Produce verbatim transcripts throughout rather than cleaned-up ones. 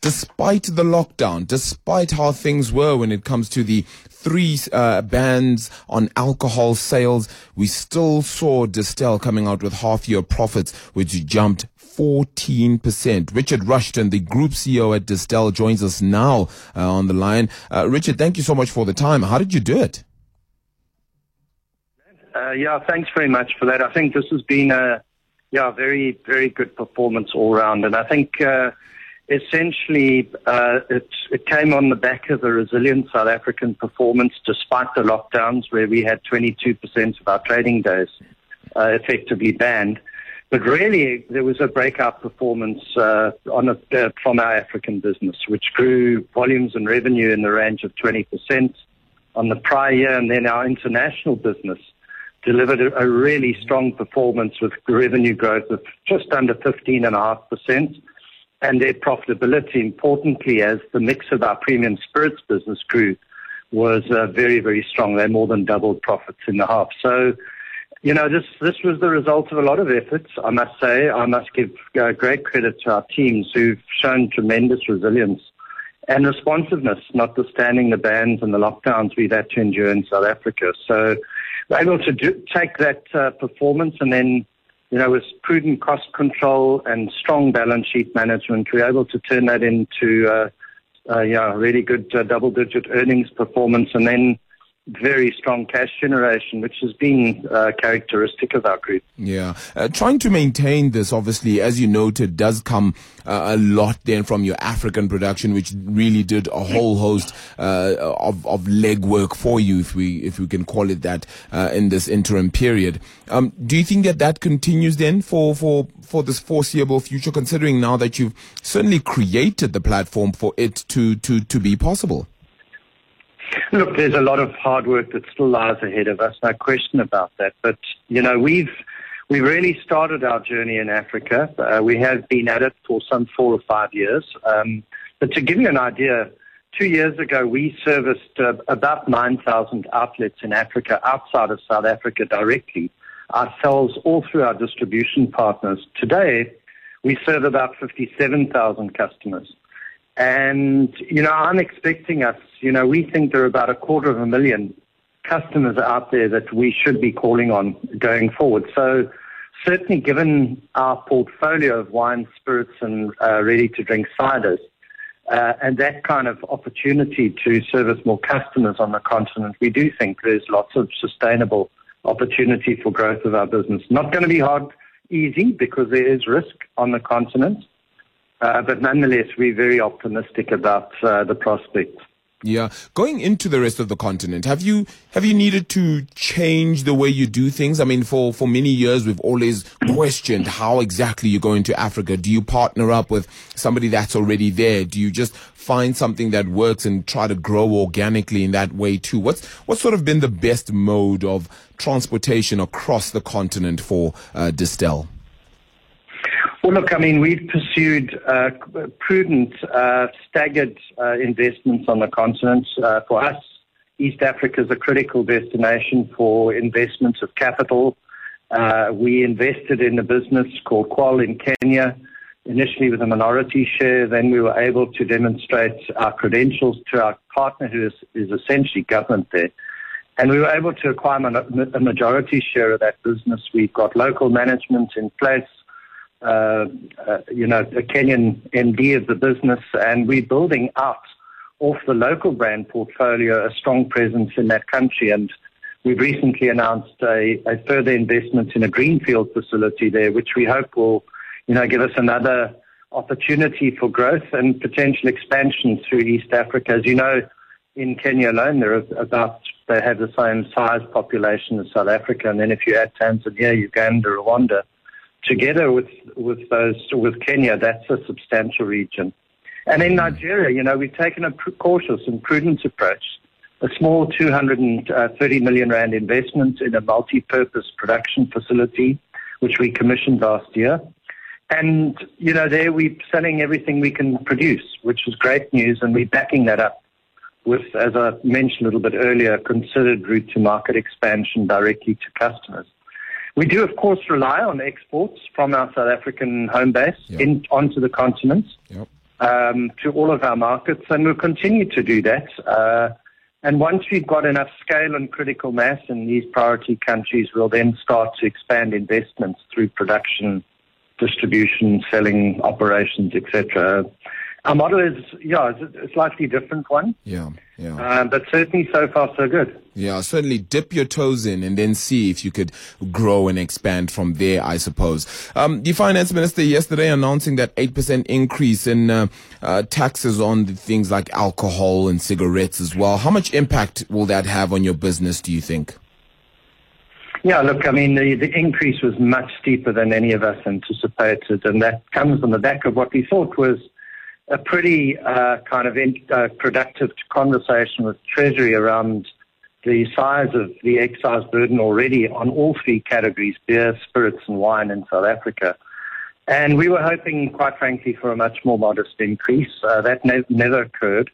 despite the lockdown, despite how things were when it comes to the three uh, bans on alcohol sales, we still saw Distell coming out with half-year profits, which jumped fourteen percent. Richard Rushton, the Group C E O at Distell, joins us now uh, on the line. Uh, Richard, thank you so much for the time. How did you do it? Uh, yeah, thanks very much for that. I think this has been a yeah very, very good performance all round. And I think uh, essentially uh, it, it came on the back of a resilient South African performance despite the lockdowns, where we had twenty-two percent of our trading days uh, effectively banned. But really, there was a breakout performance uh, on a, uh, from our African business, which grew volumes and revenue in the range of twenty percent on the prior year. And then our international business delivered a, a really strong performance with revenue growth of just under fifteen point five percent. And their profitability, importantly, as the mix of our premium spirits business grew, was uh, very, very strong. They more than doubled profits in the half. So, you know, this this was the result of a lot of efforts, I must say. I must give uh, great credit to our teams who've shown tremendous resilience and responsiveness, notwithstanding the bans and the lockdowns we've had to endure in South Africa. So we're able to do, take that uh, performance and then, you know, with prudent cost control and strong balance sheet management, we're able to turn that into, uh, uh, yeah, really good uh, double-digit earnings performance and then very strong cash generation, which has been uh, characteristic of our group. Yeah. Uh, trying to maintain this, obviously, as you noted, does come uh, a lot then from your African production, which really did a whole host uh, of, of legwork for you, if we if we can call it that, uh, in this interim period. Um, do you think that that continues then for, for, for this foreseeable future, considering now that you've certainly created the platform for it to, to, to be possible? Look, there's a lot of hard work that still lies ahead of us, no question about that. But, you know, we've we really started our journey in Africa. Uh, we have been at it for some four or five years. Um, but to give you an idea, two years ago, we serviced uh, about nine thousand outlets in Africa outside of South Africa directly, ourselves all through our distribution partners. Today, we serve about fifty-seven thousand customers. And, you know, I'm expecting us, you know, we think there are about a quarter of a million customers out there that we should be calling on going forward. So certainly given our portfolio of wine, spirits and uh, ready-to-drink ciders, uh, and that kind of opportunity to service more customers on the continent, we do think there's lots of sustainable opportunity for growth of our business. Not going to be hard, easy, because there is risk on the continent. Uh, but nonetheless, we're very optimistic about uh, the prospects. Yeah. Going into the rest of the continent, have you have you needed to change the way you do things? I mean, for, for many years, we've always questioned how exactly you go into Africa. Do you partner up with somebody that's already there? Do you just find something that works and try to grow organically in that way too? What's what's sort of been the best mode of transportation across the continent for uh, Distell? Well, look, I mean, we've pursued uh, prudent, uh, staggered uh, investments on the continent. Uh, for us, East Africa is a critical destination for investments of capital. Uh, we invested in a business called Qual in Kenya, initially with a minority share. Then we were able to demonstrate our credentials to our partner, who is, is essentially government there. And we were able to acquire a majority share of that business. We've got local management in place. Uh, uh, you know, a Kenyan M D of the business, and we're building out off the local brand portfolio a strong presence in that country. And we've recently announced a, a further investment in a greenfield facility there, which we hope will, you know, give us another opportunity for growth and potential expansion through East Africa. As you know, in Kenya alone, there are about, they have the same size population as South Africa. And then if you add Tanzania, Uganda, Rwanda, together with, with those, with Kenya, that's a substantial region. And in Nigeria, you know, we've taken a cautious and prudent approach, a small two hundred thirty million rand investment in a multi-purpose production facility, which we commissioned last year. And, you know, there we're selling everything we can produce, which is great news, and we're backing that up with, as I mentioned a little bit earlier, considered route to market expansion directly to customers. We do, of course, rely on exports from our South African home base yep. in, onto the continent. Yep. um, to all of our markets, and we'll continue to do that. Uh, and once we've got enough scale and critical mass in these priority countries, we'll then start to expand investments through production, distribution, selling operations, et cetera. Our model is, yeah, it's a slightly different one. Yeah, yeah. Uh, but certainly so far so good. Yeah, certainly dip your toes in and then see if you could grow and expand from there, I suppose. Um, the finance minister yesterday announcing that eight percent increase in uh, uh, taxes on the things like alcohol and cigarettes as well. How much impact will that have on your business, do you think? Yeah, look, I mean, the, the increase was much steeper than any of us anticipated, and that comes on the back of what we thought was a pretty uh, kind of in, uh, productive conversation with Treasury around the size of the excise burden already on all three categories, beer, spirits and wine in South Africa. And we were hoping, quite frankly, for a much more modest increase. Uh, that ne- never occurred.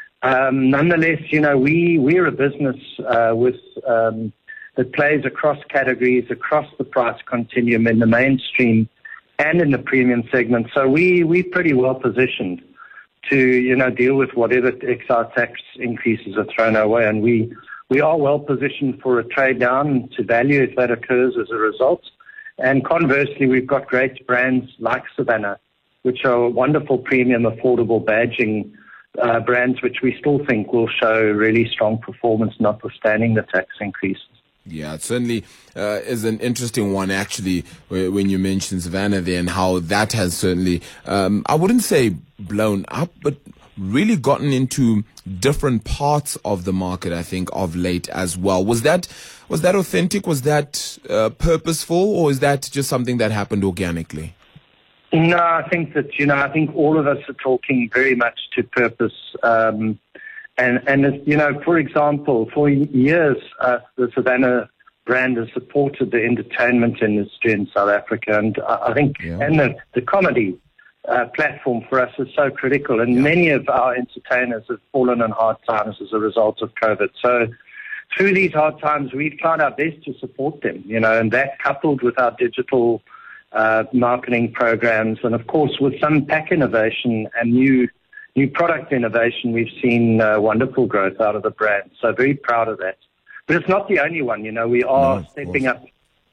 Um, nonetheless, you know, we, we're a business uh, with um, that plays across categories, across the price continuum in the mainstream and in the premium segment. So we, we're pretty well positioned to, you know, deal with whatever excise tax increases are thrown our way. And we, we are well positioned for a trade down to value if that occurs as a result. And conversely, we've got great brands like Savannah, which are wonderful premium, affordable badging uh, brands, which we still think will show really strong performance notwithstanding the tax increases. Yeah, it certainly uh, is an interesting one, actually, when you mentioned Savannah there and how that has certainly, um, I wouldn't say blown up, but really gotten into different parts of the market, I think, of late as well. Was that was that authentic? Was that uh, purposeful? Or is that just something that happened organically? No, I think that, you know, I think all of us are talking very much to purpose. Um And, and you know, for example, for years, uh, the Savannah brand has supported the entertainment industry in South Africa. And I, I think, yeah. and the, the comedy uh, platform for us is so critical. And yeah. many of our entertainers have fallen on hard times as a result of COVID. So through these hard times, we've tried our best to support them, you know, and that coupled with our digital uh, marketing programs and, of course, with some pack innovation and new New product innovation, we've seen uh, wonderful growth out of the brand. So very proud of that. But it's not the only one. You know, we are no, stepping up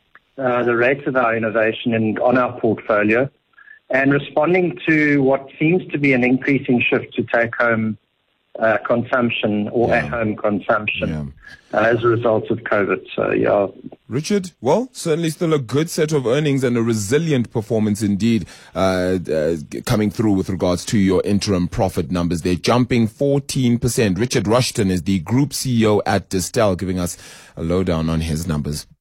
uh, the rate of our innovation in, on our portfolio and responding to what seems to be an increasing shift to take-home uh, consumption or yeah. at-home consumption yeah. uh, as a result of COVID. So, yeah. Richard, well, certainly still a good set of earnings and a resilient performance indeed uh, uh, coming through with regards to your interim profit numbers. They're jumping fourteen percent. Richard Rushton is the Group C E O at Distell, giving us a lowdown on his numbers.